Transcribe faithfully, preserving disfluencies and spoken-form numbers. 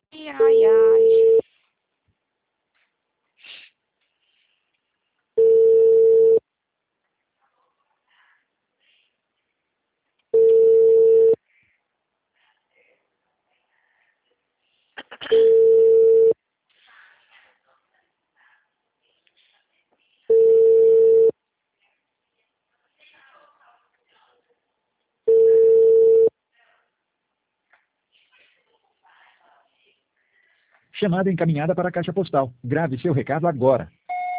Ai, ai, ai. Chamada encaminhada para a caixa postal. Grave seu recado agora.